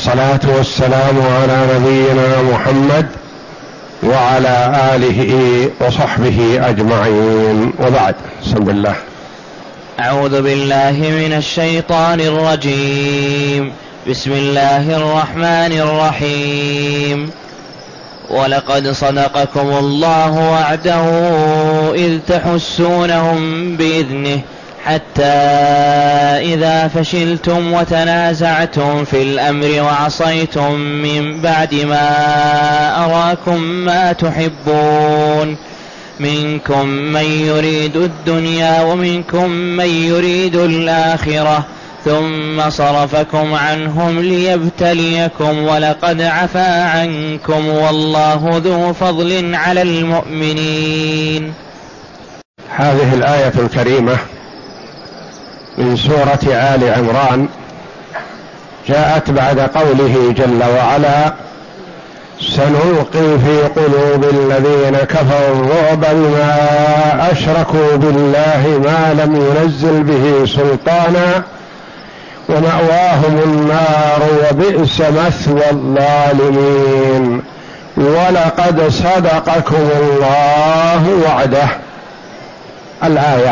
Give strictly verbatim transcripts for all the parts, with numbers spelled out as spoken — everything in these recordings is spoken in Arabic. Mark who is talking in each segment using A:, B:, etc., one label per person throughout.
A: والصلاة والسلام على نبينا محمد وعلى آله وصحبه أجمعين، وبعد. بسم الله.
B: أعوذ بالله من الشيطان الرجيم. بسم الله الرحمن الرحيم. ولقد صدقكم الله وعده إذ تحسونهم بإذنه حتى إذا فشلتم وتنازعتم في الأمر وعصيتم من بعد ما أراكم ما تحبون منكم من يريد الدنيا ومنكم من يريد الآخرة ثم صرفكم عنهم ليبتليكم ولقد عفا عنكم والله ذو فضل على المؤمنين.
A: هذه الآية الكريمة من سورة آل عمران جاءت بعد قوله جل وعلا: سنلقي في قلوب الذين كفروا الرعب بما أشركوا بالله ما لم ينزل به سلطانا ومأواهم النار وبئس مثوى الظالمين ولقد صدقكم الله وعده. الآية.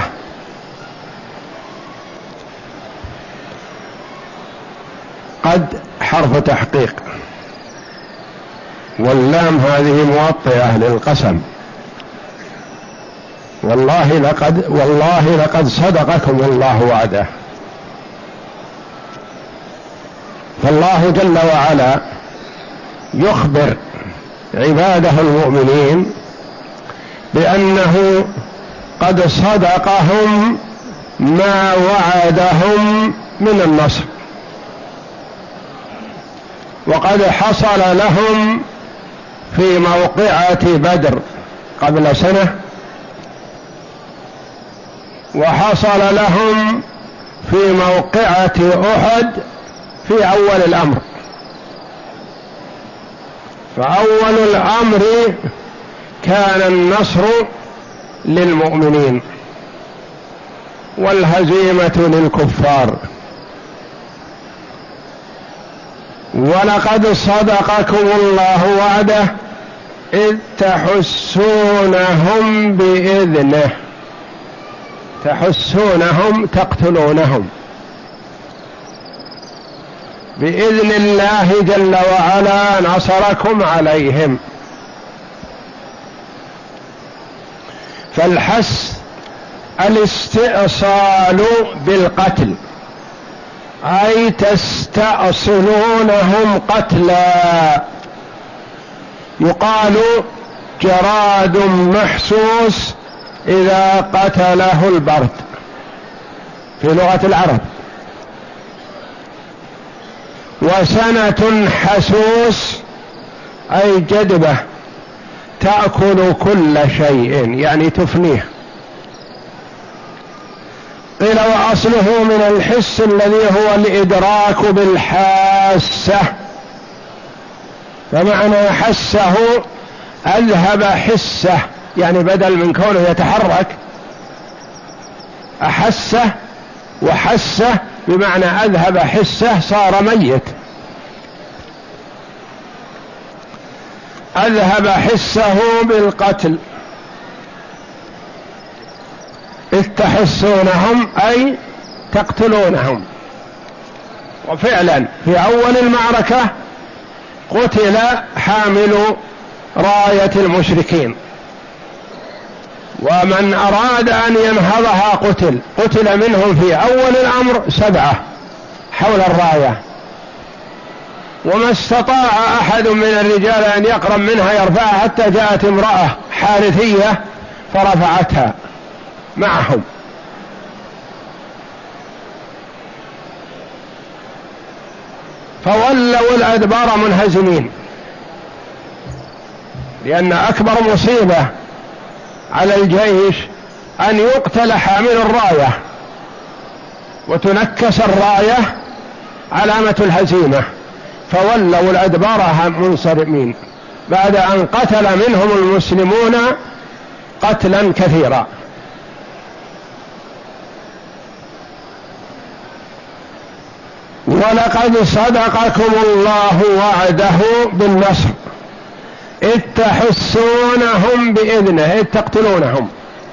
A: قد حرف تحقيق، واللام هذه موطئة للقسم. والله لقد والله لقد صدقكم الله وعده. فالله جل وعلا يخبر عباده المؤمنين بأنه قد صدقهم ما وعدهم من النصر، وقد حصل لهم في موقعة بدر قبل سنة، وحصل لهم في موقعة أحد في أول الأمر. فأول الأمر كان النصر للمؤمنين والهزيمة للكفار. ولقد صدقكم الله وعده إذ تحسونهم بإذنه. تحسونهم تقتلونهم بإذن الله جل وعلا نصركم عليهم. فالحس الاستئصال بالقتل، أي تستأصلونهم قتلا. يقال جراد محسوس إذا قتله البرد في لغة العرب، وسنة حسوس أي جدبة تأكل كل شيء، يعني تفنيه. قيل وأصله من الحس الذي هو الإدراك بالحاسة، فمعنى حسه أذهب حسه، يعني بدل من كونه يتحرك أحسه، وحسه بمعنى أذهب حسه صار ميت. أذهب حسه بالقتل. إذ تحسونهم أي تقتلونهم. وفعلا في أول المعركة قتل حامل راية المشركين، ومن أراد أن ينهضها قتل. قتل منهم في أول الأمر سبعة حول الراية، وما استطاع أحد من الرجال أن يقرب منها يرفعها حتى جاءت امرأة حارثية فرفعتها معهم. فولوا الأدبار منهزمين، لأن أكبر مصيبة على الجيش أن يقتل حامل الراية وتنكس الراية علامة الهزيمة. فولوا الأدبار منصرمين بعد أن قتل منهم المسلمون قتلا كثيرا. ولقد صدقكم الله وعده بالنصر إذ تحسونهم بإذنه، إذ تقتلونهم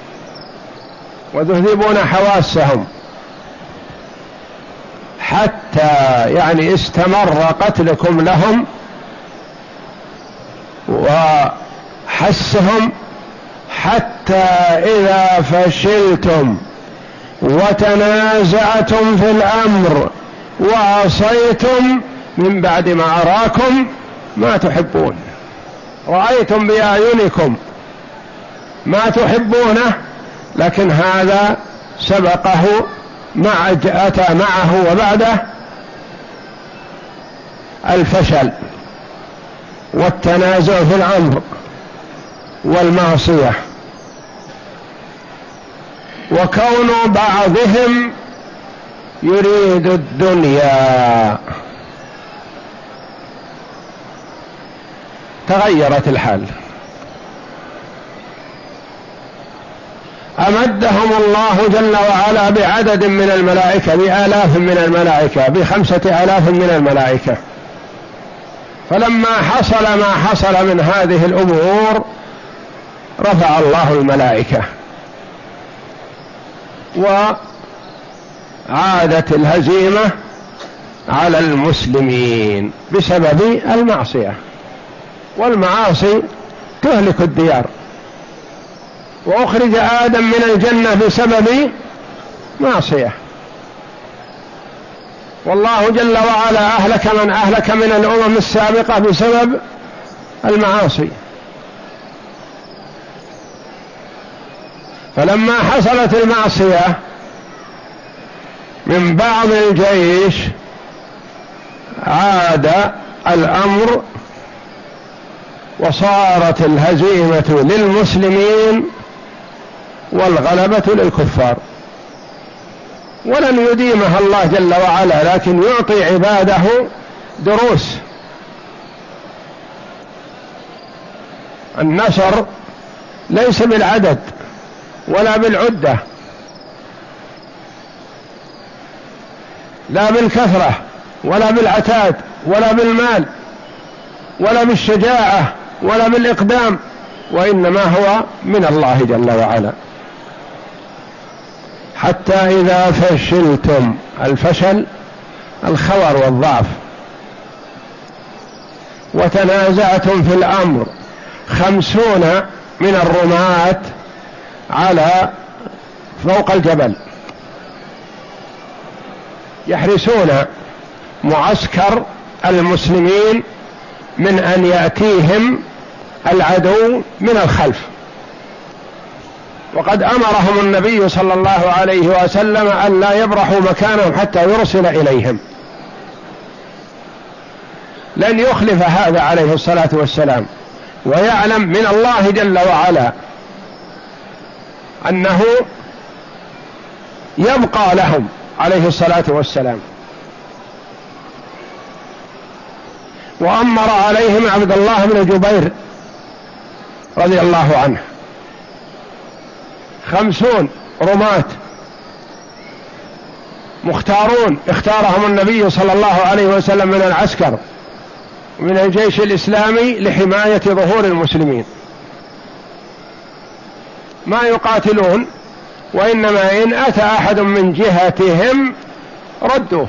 A: وتذهبون حواسهم، حتى يعني استمر قتلكم لهم وحسهم، حتى إذا فشلتم وتنازعتم في الأمر وعصيتم من بعد ما أراكم ما تحبون، رأيتم بأعينكم ما تحبونه، لكن هذا سبقه مع أتى معه وبعده الفشل والتنازع في الأمر والمعصية، وكون بعضهم يريد الدنيا. تغيرت الحال. أمدهم الله جل وعلا بعدد من الملائكة، بآلاف من الملائكة، بخمسة آلاف من الملائكة. فلما حصل ما حصل من هذه الأمور رفع الله الملائكة وعادت الهزيمة على المسلمين بسبب المعصية، والمعاصي تهلك الديار. وأخرج آدم من الجنة بسبب معصية، والله جل وعلا أهلك من أهلك من الأمم السابقة بسبب المعاصي. فلما حصلت المعصية من بعض الجيش عاد الأمر وصارت الهزيمة للمسلمين والغلبة للكفار. ولن يديمها الله جل وعلا، لكن يعطي عباده دروس. النصر ليس بالعدد ولا بالعدة، لا بالكثرة ولا بالعتاد ولا بالمال ولا بالشجاعة ولا بالإقدام، وإنما هو من الله جل وعلا. حتى إذا فشلتم، الفشل الخور والضعف، وتنازعتم في الأمر، خمسون من الرماة على فوق الجبل يحرسون معسكر المسلمين من أن يأتيهم العدو من الخلف. وقد أمرهم النبي صلى الله عليه وسلم أن لا يبرحوا مكانهم حتى يرسل إليهم، لن يخلف هذا عليه الصلاة والسلام، ويعلم من الله جل وعلا أنه يبقى لهم عليه الصلاة والسلام. وأمر عليهم عبد الله بن جبير رضي الله عنه خمسون رماة مختارون، اختارهم النبي صلى الله عليه وسلم من العسكر من الجيش الإسلامي لحماية ظهور المسلمين، ما يقاتلون، وإنما إن أتى أحد من جهتهم ردوه.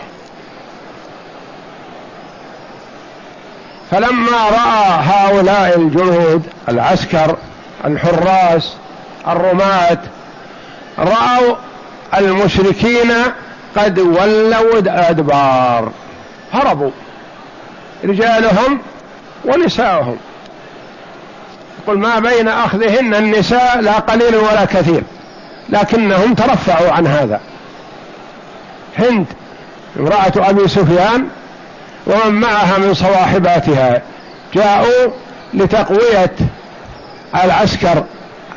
A: فلما رأى هؤلاء الجنود العسكر الحراس الرماة، رأوا المشركين قد ولوا الأدبار، هربوا رجالهم ونساءهم، يقول ما بين أخذهن النساء لا قليل ولا كثير، لكنهم ترفعوا عن هذا. هند امرأة أبي سفيان ومن معها من صواحباتها جاءوا لتقوية العسكر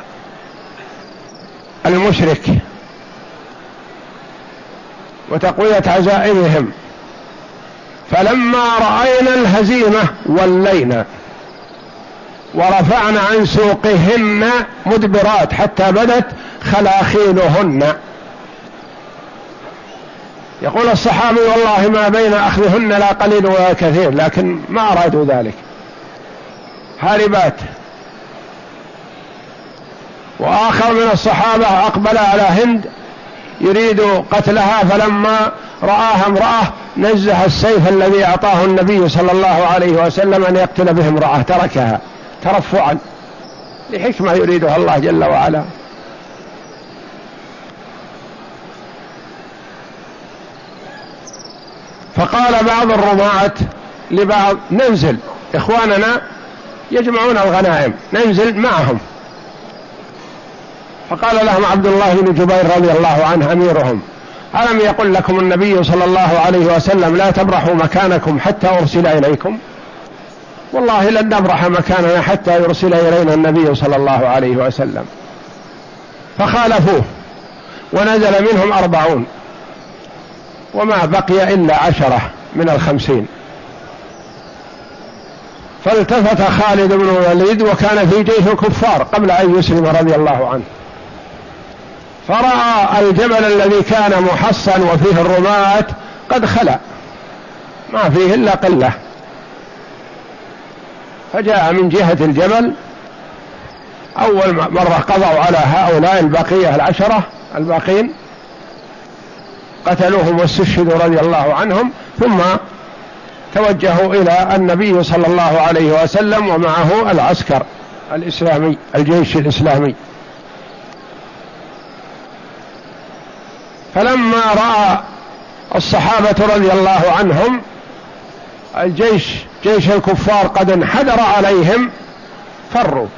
A: المشرك وتقوية عزائمهم. فلما رأينا الهزيمة ولينا ورفعنا عن سوقهن مدبرات حتى بدت خلاخيلهن. يقول الصحابي والله ما بين أخذهن لا قليل ولا كثير، لكن ما أرادوا ذلك، هاربات. وآخر من الصحابة أقبل على هند يريد قتلها، فلما رآها امرأة نزه السيف الذي أعطاه النبي صلى الله عليه وسلم أن يقتل به امرأة، تركها ترفعا لحكمة يريدها الله جل وعلا. فقال بعض الرماة لبعض ننزل، إخواننا يجمعون الغنائم ننزل معهم. فقال لهم عبد الله بن جبير رضي الله عنه أميرهم: ألم يقل لكم النبي صلى الله عليه وسلم لا تبرحوا مكانكم حتى أرسل إليكم؟ والله لن نبرح مكاننا حتى يرسل إلينا النبي صلى الله عليه وسلم. فخالفوه ونزل منهم أربعون، وما بقي إلا عشرة من الخمسين. فالتفت خالد بن الوليد وكان في جيش الكفار قبل أن يسلم رضي الله عنه، فرأى الجبل الذي كان محصن وفيه الرماة قد خلأ، ما فيه إلا قلة، فجاء من جهة الجبل. أول مرة قضوا على هؤلاء البقية العشرة الباقين، قتلوهم واستشهدوا رضي الله عنهم، ثم توجهوا إلى النبي صلى الله عليه وسلم ومعه العسكر الإسلامي الجيش الإسلامي. فلما رأى الصحابة رضي الله عنهم الجيش جيش الكفار قد انحدر عليهم فروا،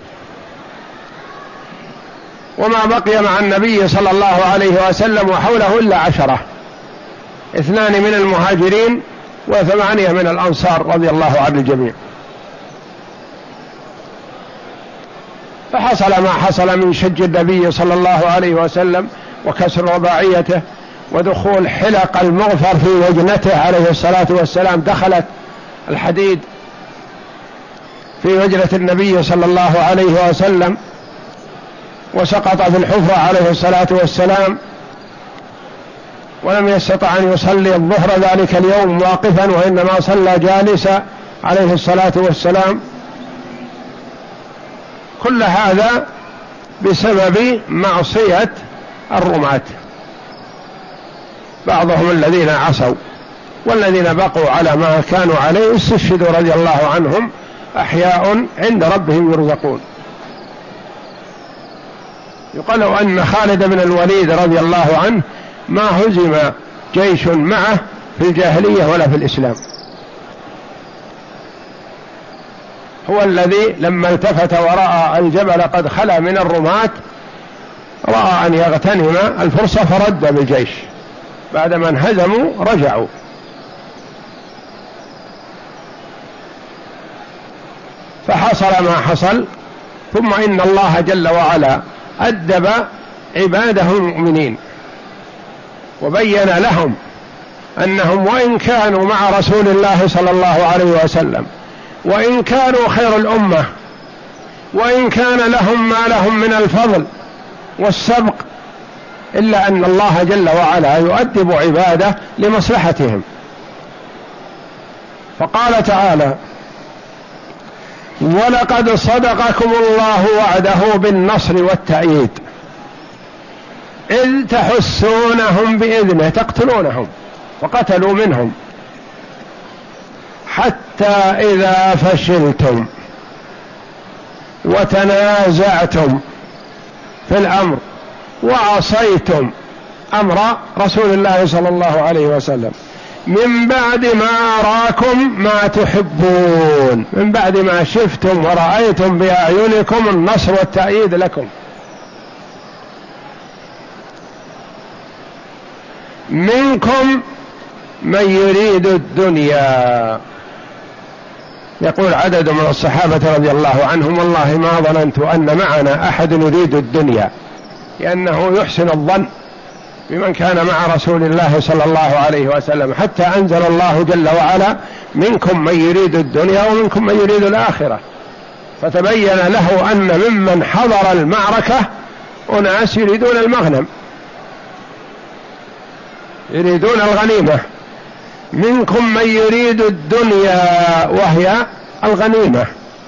A: وما بقي مع النبي صلى الله عليه وسلم وحوله إلا عشرة، اثنان من المهاجرين وثمانية من الأنصار رضي الله عن الجميع. فحصل ما حصل من شج النبي صلى الله عليه وسلم وكسر رباعيته ودخول حلق المغفر في وجنته عليه الصلاة والسلام، دخلت الحديد في وجنة النبي صلى الله عليه وسلم وسقط في الحفرة عليه الصلاة والسلام، ولم يستطع أن يصلي الظهر ذلك اليوم واقفا، وإنما صلى جالسا عليه الصلاة والسلام. كل هذا بسبب معصية الرماة، بعضهم الذين عصوا، والذين بقوا على ما كانوا عليه استشهدوا رضي الله عنهم، أحياء عند ربهم يرزقون. يقال أن خالد بن الوليد رضي الله عنه ما هزم جيش معه في الجاهلية ولا في الإسلام، هو الذي لما التفت ورأى الجبل قد خلا من الرماة رأى أن يغتنم الفرصة فرد بالجيش، بعدما انهزموا رجعوا. فحصل ما حصل، ثم إن الله جل وعلا أدب عباده المؤمنين وبين لهم أنهم وإن كانوا مع رسول الله صلى الله عليه وسلم، وإن كانوا خير الأمة، وإن كان لهم ما لهم من الفضل والسبق، إلا أن الله جل وعلا يؤدب عباده لمصلحتهم. فقال تعالى: ولقد صدقكم الله وعده بالنصر والتأييد إذ تحسونهم بإذنه، تقتلونهم وقتلوا منهم، حتى إذا فشلتم وتنازعتم في الأمر وعصيتم أمر رسول الله صلى الله عليه وسلم من بعد ما أراكم ما تحبون، من بعد ما شفتم ورأيتم بأعينكم النصر والتأييد لكم، منكم من يريد الدنيا. يقول عدد من الصحابة رضي الله عنهم: والله ما ظننت أن معنا أحد يريد الدنيا، لأنه يحسن الظن بمن كان مع رسول الله صلى الله عليه وسلم، حتى أنزل الله جل وعلا: منكم من يريد الدنيا ومنكم من يريد الآخرة. فتبين له أن ممن حضر المعركة أناس يريدون المغنم، يريدون الغنيمة. منكم من يريد الدنيا وهي الغنيمة،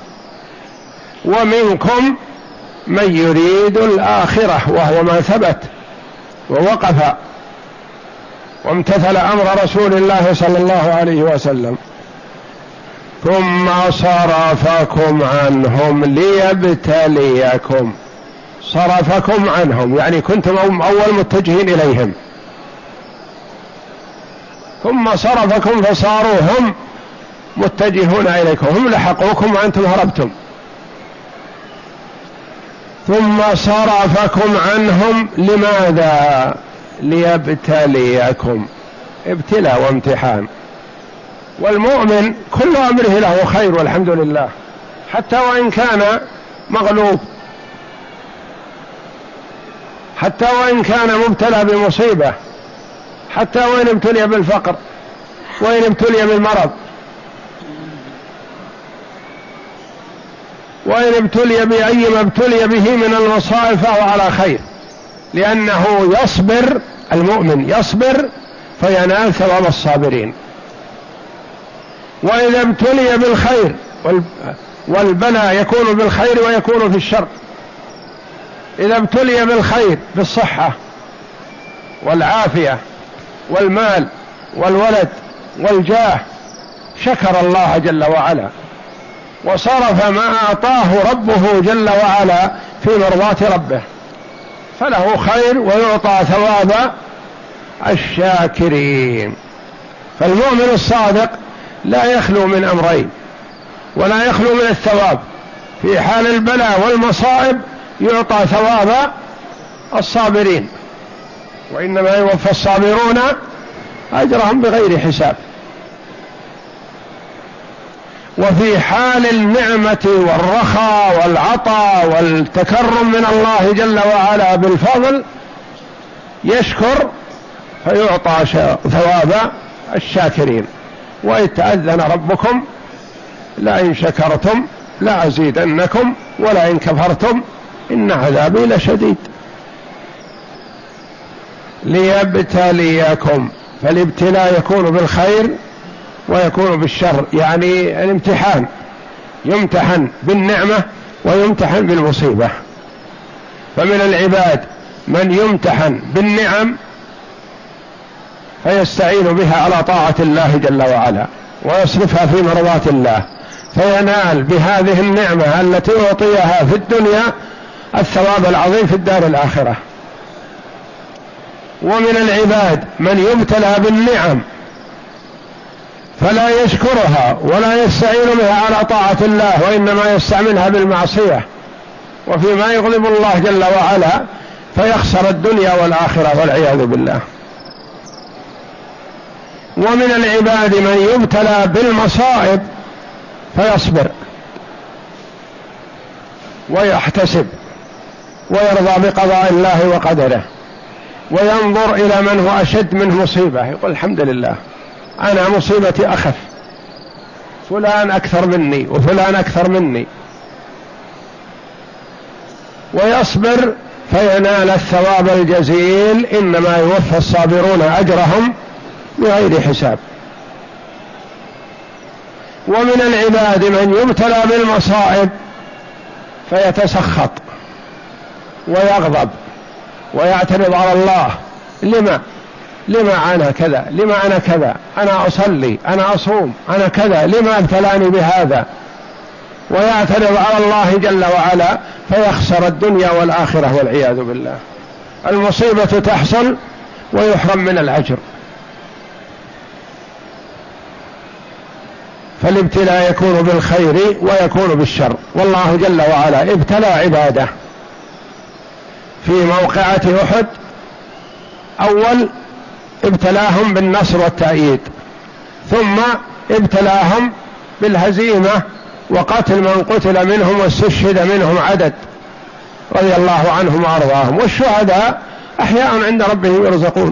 A: ومنكم من يريد الآخرة وهو ما ثبت ووقف وامتثل أمر رسول الله صلى الله عليه وسلم. ثم صرفكم عنهم ليبتليكم. صرفكم عنهم يعني كنتم أول متجهين إليهم، ثم صرفكم فصاروا هم متجهون إليكم، هم لحقوكم وأنتم هربتم. ثم صرفكم عنهم لماذا؟ ليبتليكم. ابتلاء وامتحان، والمؤمن كل أمره له خير والحمد لله، حتى وإن كان مغلوب، حتى وإن كان مبتلى بمصيبة، حتى وإن ابتلي بالفقر، وإن ابتلي بالمرض، وإن ابتلي بأي ما ابتلي به من المصائب فهو على خير، لأنه يصبر. المؤمن يصبر فينال ثواب الصابرين. وإذا ابتلي بالخير، والبلاء يكون بالخير ويكون في الشر. إذا ابتلي بالخير بالصحة والعافية والمال والولد والجاه شكر الله جل وعلا، وصرف ما أعطاه ربه جل وعلا في مرضاة ربه، فله خير ويعطى ثواب الشاكرين. فالمؤمن الصادق لا يخلو من أمرين ولا يخلو من الثواب. في حال البلاء والمصائب يعطى ثواب الصابرين، وإنما يوفى الصابرون أجرهم بغير حساب. وفي حال النعمة والرخاء والعطاء والتكرم من الله جل وعلا بالفضل يشكر فيعطى ثواب الشاكرين. وإذ تأذن ربكم لئن شكرتم لأزيدنكم ولئن كفرتم إن عذابي لشديد. ليبتليكم، فالابتلاء يكون بالخير ويكون بالشر، يعني الامتحان، يمتحن بالنعمة ويمتحن بالمصيبة. فمن العباد من يمتحن بالنعم فيستعين بها على طاعة الله جل وعلا ويصرفها في مرضاة الله، فينال بهذه النعمة التي أعطيها في الدنيا الثواب العظيم في الدار الآخرة. ومن العباد من يبتلى بالنعم فلا يشكرها ولا يستعين بها على طاعة الله، وإنما يستعملها بالمعصية وفيما يغضب الله جل وعلا، فيخسر الدنيا والآخرة والعياذ بالله. ومن العباد من يبتلى بالمصائب فيصبر ويحتسب ويرضى بقضاء الله وقدره، وينظر إلى من هو أشد منه مصيبة، يقول الحمد لله أنا مصيبتي أخف، فلان أكثر مني وفلان أكثر مني، ويصبر فينال الثواب الجزيل. إنما يوفى الصابرون أجرهم بغير حساب. ومن العباد من يبتلى بالمصائب فيتسخط ويغضب ويعترض على الله، لما لما أنا كذا، لما أنا كذا، أنا أصلي، أنا أصوم، أنا كذا، لما ابتلاني بهذا، ويعترض على الله جل وعلا، فيخسر الدنيا والآخرة والعياذ بالله. المصيبة تحصل ويحرم من الأجر. فالابتلاء يكون بالخير ويكون بالشر، والله جل وعلا ابتلى عباده في موقعة أحد. أول ابتلاهم بالنصر والتأييد، ثم ابتلاهم بالهزيمة وقتل من قتل منهم واستشهد منهم عدد رضي الله عنهم وأرضاهم. والشهداء أحياء عند ربهم يرزقون.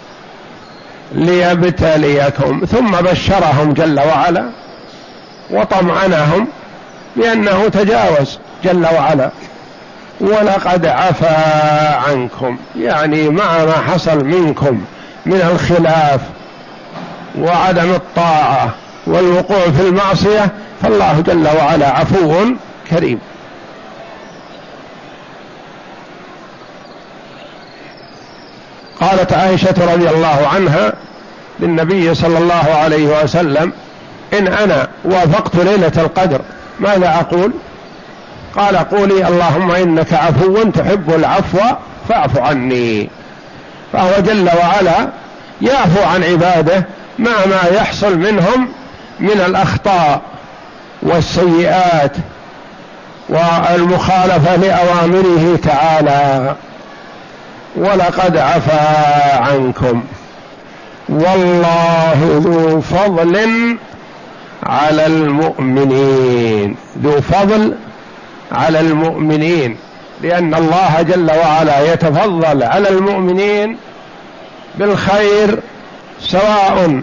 A: ليبتليكم، ثم بشرهم جل وعلا وطمأنهم بأنه تجاوز جل وعلا. ولقد عفا عنكم، يعني مع ما حصل منكم من الخلاف وعدم الطاعة والوقوع في المعصية، فالله جل وعلا عفو كريم. قالت عائشة رضي الله عنها للنبي صلى الله عليه وسلم: إن أنا وافقت ليلة القدر ماذا أقول؟ قال: قولي اللهم إنك عفو تحب العفو فاعف عني. فهو جل وعلا يعفو عن عباده مع ما يحصل منهم من الأخطاء والسيئات والمخالفة لأوامره تعالى. ولقد عفا عنكم والله ذو فضل على المؤمنين. ذو فضل على المؤمنين، لأن الله جل وعلا يتفضل على المؤمنين بالخير، سواء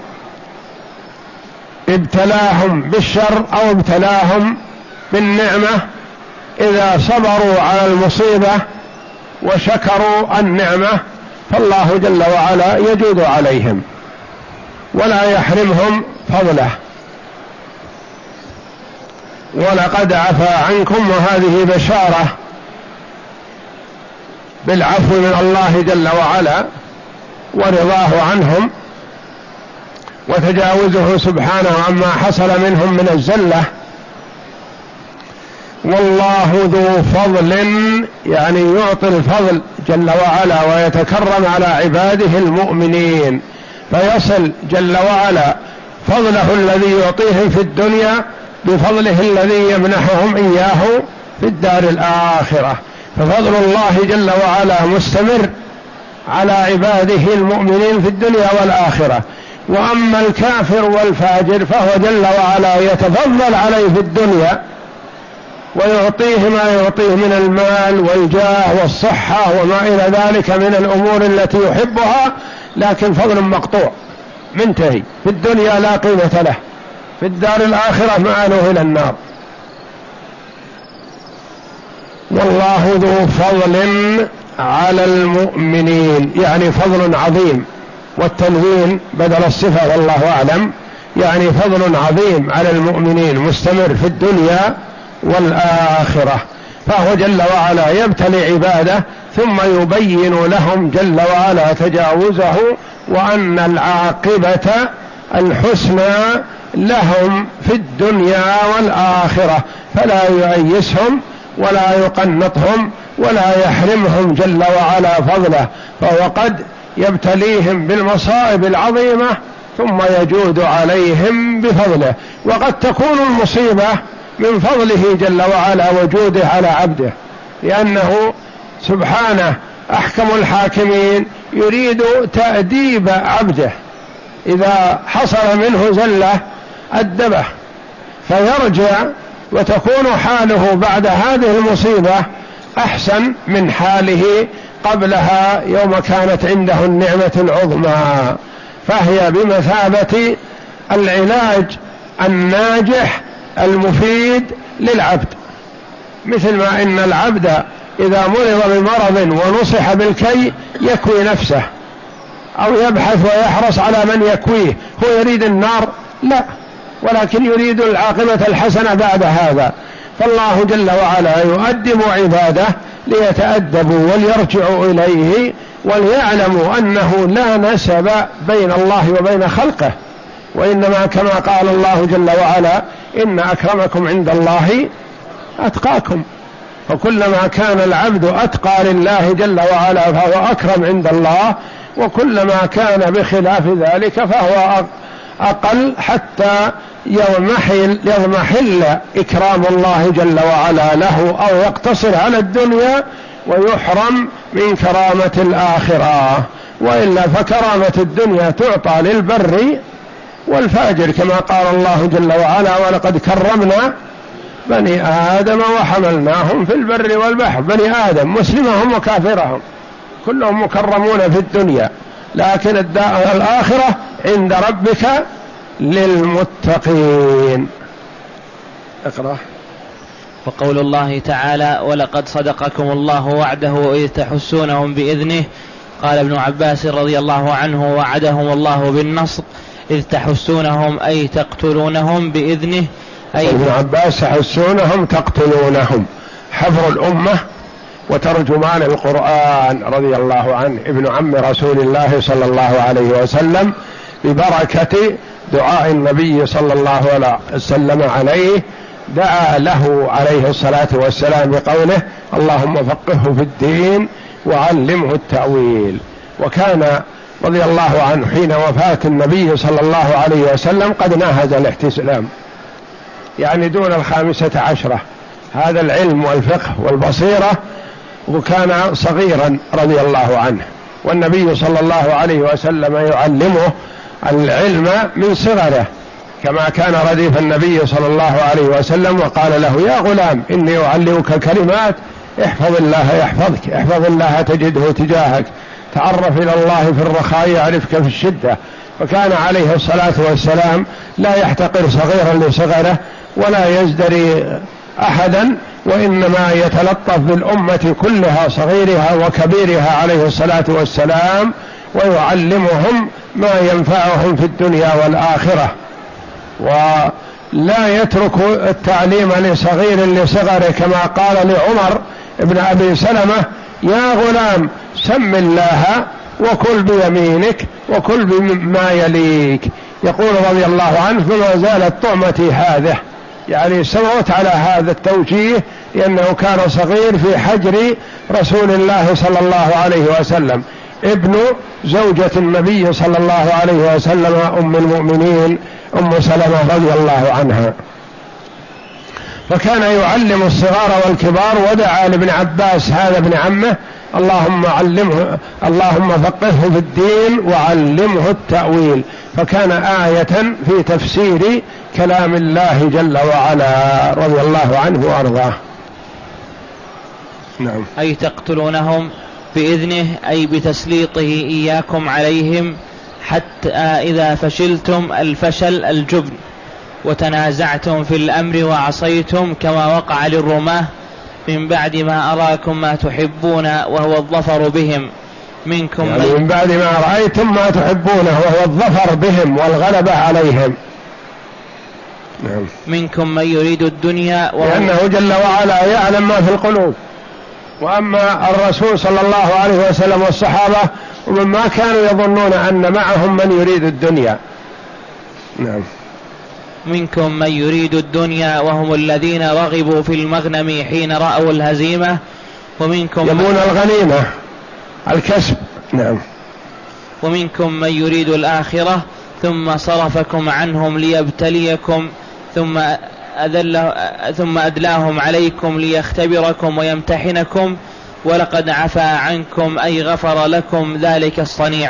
A: ابتلاهم بالشر أو ابتلاهم بالنعمة. إذا صبروا على المصيبة وشكروا النعمة فالله جل وعلا يجود عليهم ولا يحرمهم فضله. ولقد عفا عنكم، وهذه بشارة بالعفو من الله جل وعلا ورضاه عنهم وتجاوزه سبحانه عما حصل منهم من الزلة. والله ذو فضل، يعني يعطي الفضل جل وعلا ويتكرم على عباده المؤمنين، فيصل جل وعلا فضله الذي يعطيهم في الدنيا بفضله الذي يمنحهم إياه في الدار الآخرة. ففضل الله جل وعلا مستمر على عباده المؤمنين في الدنيا والآخرة. وأما الكافر والفاجر فهو جل وعلا يتفضل عليه في الدنيا ويعطيه ما يعطيه من المال والجاه والصحة وما إلى ذلك من الأمور التي يحبها، لكن فضل مقطوع منتهي في الدنيا لا قيمة له، في الدار الآخرة مآله إلى النار. والله ذو فضل على المؤمنين، يعني فضل عظيم، والتنوين بدل الصفة والله أعلم، يعني فضل عظيم على المؤمنين مستمر في الدنيا والآخرة. فهو جل وعلا يبتلي عباده ثم يبين لهم جل وعلا تجاوزه، وأن العاقبة الحسنى لهم في الدنيا والآخرة، فلا يؤيسهم ولا يقنطهم ولا يحرمهم جل وعلا فضله. فهو قد يبتليهم بالمصائب العظيمة ثم يجود عليهم بفضله، وقد تكون المصيبة من فضله جل وعلا وجوده على عبده، لأنه سبحانه أحكم الحاكمين يريد تأديب عبده، إذا حصل منه زلة أدبه فيرجع، وتكون حاله بعد هذه المصيبة أحسن من حاله قبلها يوم كانت عنده النعمة العظمى. فهي بمثابة العلاج الناجح المفيد للعبد، مثل ما إن العبد إذا مرض بمرض ونصح بالكي يكوي نفسه أو يبحث ويحرص على من يكويه. هو يريد النار؟ لا، ولكن يريد العاقبة الحسنة بعد هذا. فالله جل وعلا يؤدب عباده ليتأدبوا وليرجعوا إليه وليعلموا أنه لا نسب بين الله وبين خلقه، وإنما كما قال الله جل وعلا: إن أكرمكم عند الله أتقاكم. فكلما كان العبد أتقى لله جل وعلا فهو أكرم عند الله، وكلما كان بخلاف ذلك فهو أقل، حتى يضمحل, يضمحل إكرام الله جل وعلا له أو يقتصر على الدنيا ويحرم من كرامة الآخرة. وإلا فكرامة الدنيا تعطى للبر والفاجر، كما قال الله جل وعلا: ولقد كرمنا بني آدم وحملناهم في البر والبحر. بني آدم مسلمهم وكافرهم كلهم مكرمون في الدنيا، لكن الدار الآخرة عند ربك للمتقين. اقرأ.
B: وقول الله تعالى: ولقد صدقكم الله وعده إذ تحسونهم بإذنه وقال ابن عباس رضي الله عنه: وعدهم الله بالنصر إذ تحسونهم أي تقتلونهم بإذنه. أي
A: ابن عباس: تحسونهم تقتلونهم، حبر الأمة وترجمان القرآن رضي الله عنه، ابن عم رسول الله صلى الله عليه وسلم، ببركة دعاء النبي صلى الله عليه وسلم عليه، دعا له عليه الصلاة والسلام بقوله: اللهم فقهه في الدين وعلمه التأويل. وكان رضي الله عنه حين وفاة النبي صلى الله عليه وسلم قد ناهز الاحتسام، يعني دون الخامسة عشرة، هذا العلم والفقه والبصيرة، وكان صغيرا رضي الله عنه، والنبي صلى الله عليه وسلم يعلمه العلم من صغره، كما كان رديف النبي صلى الله عليه وسلم وقال له: يا غلام إني أعلمك كلمات احفظ الله يحفظك، احفظ الله تجده تجاهك، تعرف إلى الله في الرخاء يعرفك في الشدة. فكان عليه الصلاة والسلام لا يحتقر صغيرا لصغره ولا يزدري أحدا، وإنما يتلطف بالأمة كلها صغيرها وكبيرها عليه الصلاة والسلام، ويعلمهم ما ينفعهم في الدنيا والآخرة، ولا يترك التعليم لصغير لصغره، كما قال لعمر ابن أبي سلمة: يا غلام سم الله وكل بيمينك وكل بما يليك. يقول رضي الله عنه: فما زالت طعمتي هذه، يعني استمرت على هذا التوجيه، لأنه كان صغير في حجر رسول الله صلى الله عليه وسلم، ابن زوجة النبي صلى الله عليه وسلم أم المؤمنين أم سلمة رضي الله عنها. فكان يعلم الصغار والكبار، ودعا لابن عباس هذا ابن عمه: اللهم علمه، اللهم فقهه في الدين وعلمه التأويل. فكان آية في تفسير كلام الله جل وعلا رضي الله عنه وأرضاه.
B: نعم. أي تقتلونهم بإذنه، أي بتسليطه إياكم عليهم، حتى إذا فشلتم الفشل الجبن، وتنازعتم في الأمر وعصيتم، كما وقع للرماة من بعد ما أراكم ما تحبون وهو الظفر بهم منكم،
A: يعني من بعد ما رأيتم ما تحبونه وهو الظفر بهم والغلبة عليهم.
B: نعم. منكم من يريد الدنيا،
A: لأنه جل وعلا يعلم ما في القلوب. وأما الرسول صلى الله عليه وسلم والصحابة ومما كانوا يظنون أن معهم من يريد الدنيا. نعم.
B: منكم من يريد الدنيا وهم الذين رغبوا في المغنم حين رأوا الهزيمة، ومنكم
A: يبون الغنيمة الكسب. نعم.
B: ومنكم من يريد الآخرة ثم صرفكم عنهم ليبتليكم ثم أذل ثم أدلاهم عليكم ليختبركم ويمتحنكم، ولقد عفا عنكم أي غفر لكم ذلك الصنيع.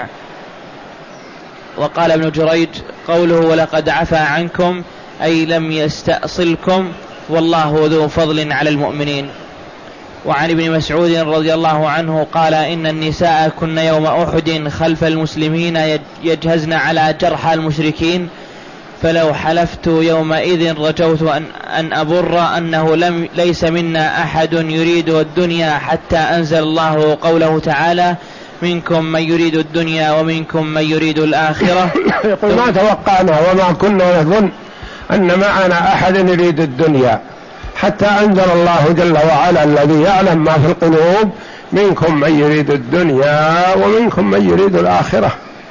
B: وقال ابن جريج قوله ولقد عفا عنكم أي لم يستأصلكم، والله ذو فضل على المؤمنين. وعن ابن مسعود رضي الله عنه قال إن النساء كن يوم أحد خلف المسلمين يجهزن على جرحى المشركين، فلو حلفت يومئذ رجوت أن, أن أبر أنه لم ليس منا أحد يريد الدنيا حتى أنزل الله قوله تعالى منكم من يريد الدنيا ومنكم من يريد الآخرة.
A: يقول ما توقعنا وما كنا نظن أن معنا أحد يريد الدنيا حتى أنزل الله جل وعلا الذي يعلم ما في القلوب منكم من يريد الدنيا ومنكم من يريد الآخرة.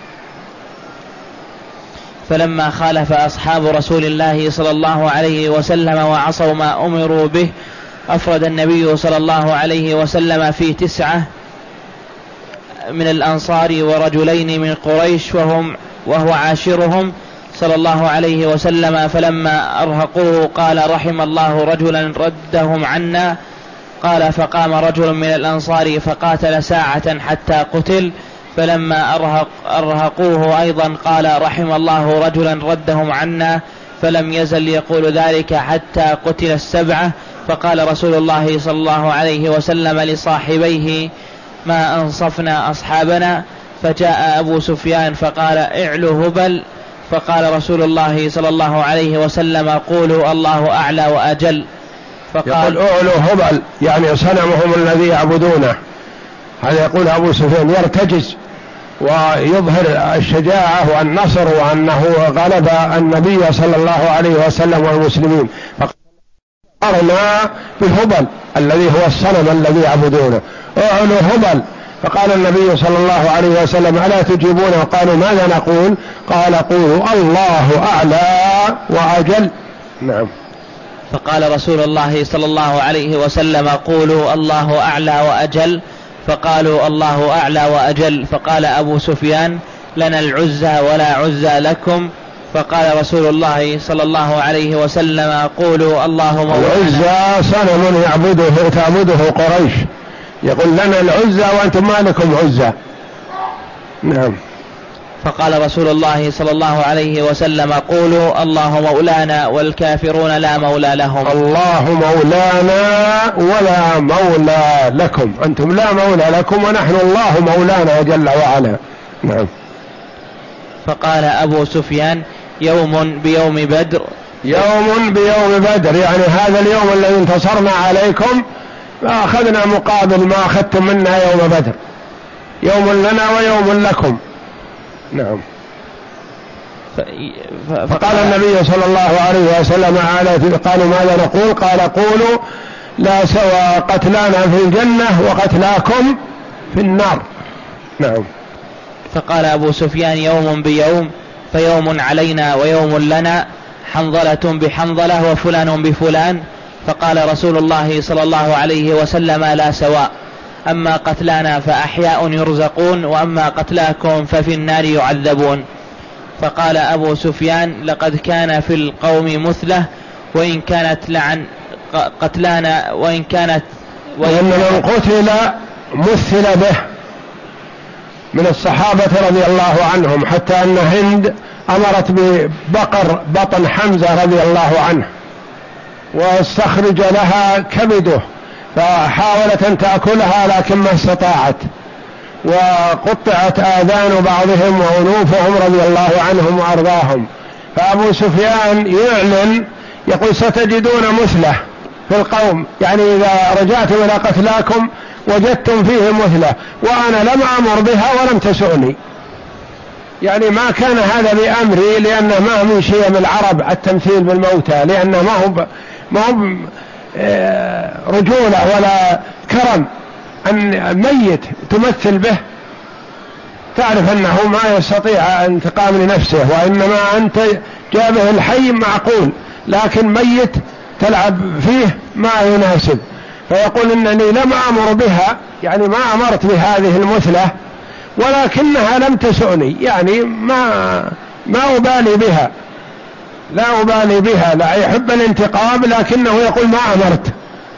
B: فلما خالف أصحاب رسول الله صلى الله عليه وسلم وعصوا ما أمروا به، أفرد النبي صلى الله عليه وسلم في تسعة من الأنصار ورجلين من قريش وهم وهو عاشرهم صلى الله عليه وسلم. فلما أرهقوه قال رحم الله رجلا ردهم عنا. قال فقام رجل من الأنصار فقاتل ساعة حتى قتل. فلما أرهق أرهقوه أيضا قال رحم الله رجلا ردهم عنا. فلم يزل يقول ذلك حتى قتل السبعة. فقال رسول الله صلى الله عليه وسلم لصاحبيه ما أنصفنا أصحابنا. فجاء أبو سفيان فقال اعلوا هبل. فقال رسول الله صلى الله عليه وسلم قولوا الله أعلى وأجل.
A: فقال يقول اعلوا هبل يعني صنمهم الذي يعبدونه، هذا يقول أبو سفيان يرتجز ويظهر الشجاعة والنصر وأنه غلب النبي صلى الله عليه وسلم والمسلمين، فقارنا بهبل الذي هو الصنم الذي يعبدونه، اعلوا هبل. فقال النبي صلى الله عليه وسلم ألا تجيبونه؟ قالوا ماذا نقول؟ قال قولوا الله أعلى وأجل. نعم.
B: فقال رسول الله صلى الله عليه وسلم قولوا الله أعلى وأجل، فقالوا الله أعلى وأجل. فقال أبو سفيان لنا العزى ولا عزى لكم. فقال رسول الله صلى الله عليه وسلم قولوا الله مولانا.
A: العزى صنم يعبده تعبده قريش، يقول لنا العزى وأنتم ما لكم عزى. نعم.
B: فقال رسول الله صلى الله عليه وسلم قولوا الله مولانا والكافرون لا مولى لهم.
A: الله مولانا ولا مولى لكم، أنتم لا مولى لكم ونحن الله مولانا جل وعلا. نعم.
B: فقال أبو سفيان يوم بيوم بدر.
A: يوم بيوم بدر يعني هذا اليوم الذي انتصرنا عليكم أخذنا مقابل ما أخذتم منا يوم بدر، يوم لنا ويوم لكم. نعم. فقال النبي صلى الله عليه وسلم قالوا ماذا نقول؟ قال قولوا لا سوى قتلانا في الجنة وقتلاكم في النار. نعم.
B: فقال أبو سفيان يوم بيوم، فيوم علينا ويوم لنا، حنظلة بحنظلة وفلان بفلان. فقال رسول الله صلى الله عليه وسلم لا سواء، أما قتلانا فأحياء يرزقون وأما قتلاكم ففي النار يعذبون. فقال أبو سفيان لقد كان في القوم مثلة وإن كانت لعن قتلانا وإن كانت
A: وإن من قتل مثل به من الصحابة رضي الله عنهم، حتى أن هند أمرت ببقر بطن حمزة رضي الله عنه واستخرج لها كبده، فحاولت أن تأكلها لكن ما استطاعت، وقطعت آذان بعضهم وأنوفهم رضي الله عنهم وأرضاهم. فأبو سفيان يعلن يقول ستجدون مثله في القوم، يعني إذا رجعتم إلى قتلاكم وجدتم فيه مثله، وأنا لم أمر بها ولم تسؤني. يعني ما كان هذا بأمري، لأنه ما من شيء من العرب التمثيل بالموتى، لأنه ما هو ما هو رجولة ولا كرم أن ميت تمثل به، تعرف أنه ما يستطيع انتقام لنفسه، وإنما أنت جابه الحي معقول، لكن ميت تلعب فيه ما يناسب. فيقول إنني لم أمر بها، يعني ما أمرت بهذه المثلة، ولكنها لم تسؤني، يعني ما ما أبالي بها، لا أبالي بها، لا يحب الانتقام لكنه يقول ما أمرت.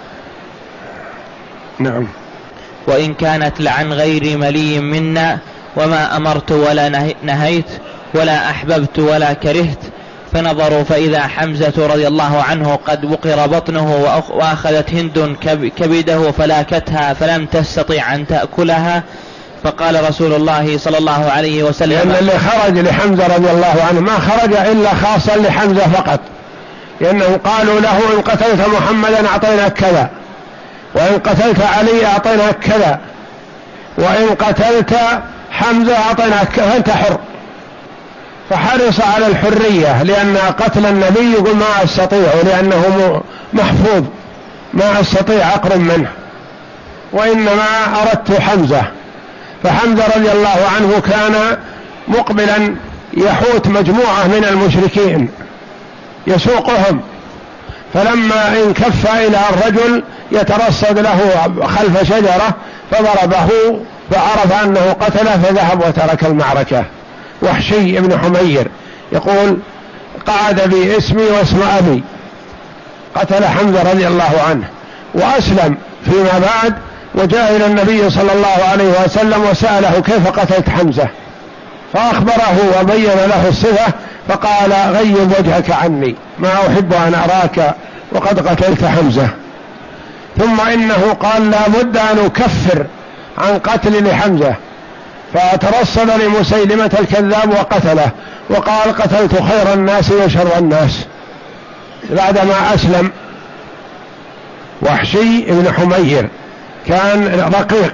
A: نعم.
B: وإن كانت لعن غير ملي منا وما أمرت ولا نهيت ولا أحببت ولا كرهت. فنظروا فإذا حمزة رضي الله عنه قد وقر بطنه وأخذت هند كبده فلاكتها فلم تستطيع أن تأكلها. فقال رسول الله صلى الله عليه وسلم
A: لأن اللي خرج لحمزة رضي الله عنه ما خرج إلا خاصا لحمزة فقط، لأنهم قالوا له إن قتلت محمدا أعطيناك كذا، وإن قتلت علي أعطيناك كذا، وإن قتلت حمزة أعطيناك كذا، فأنت حر. فحرص على الحرية، لأن قتل النبي يقول ما أستطيع، لأنه محفوظ ما أستطيع أقرب منه، وإنما أردت حمزة. فحمزة رضي الله عنه كان مقبلا يحوت مجموعة من المشركين يسوقهم، فلما انكف إلى الرجل يترصد له خلف شجرة فضربه فعرف أنه قتله فذهب وترك المعركة. وحشي بن حمير يقول قعد بي اسمي واسم أبي، قتل حمزة رضي الله عنه وأسلم فيما بعد، وجاء إلى النبي صلى الله عليه وسلم وسأله كيف قتلت حمزة، فأخبره وبين له الصفة، فقال غيب وجهك عني ما أحب أن أراك وقد قتلت حمزة. ثم إنه قال لا بد أن أكفر عن قتل لحمزة، فترصد لمسيلمة الكذاب وقتله، وقال قتلت خير الناس وشر الناس بعدما أسلم. وحشي بن حمير كان رقيق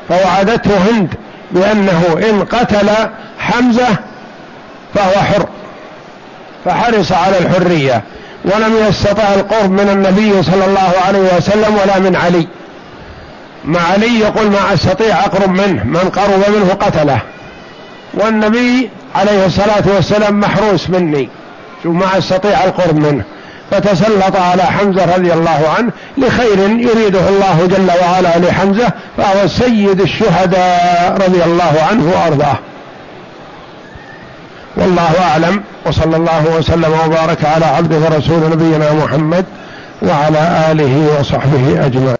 A: فوعدته هند بأنه إن قتل حمزة فهو حر، فحرص على الحرية، ولم يستطع القرب من النبي صلى الله عليه وسلم ولا من علي. مع علي يقول ما أستطيع أقرب منه، من قرب منه قتله، والنبي عليه الصلاة والسلام محروس مني، شوف ما أستطيع القرب منه، فتسلط على حمزة رضي الله عنه لخير يريده الله جل وعلا لحمزة، فهو سيد الشهداء رضي الله عنه وأرضاه. والله أعلم، وصلى الله وسلم وبارك على عبده ورسول نبينا محمد وعلى آله وصحبه أجمعين.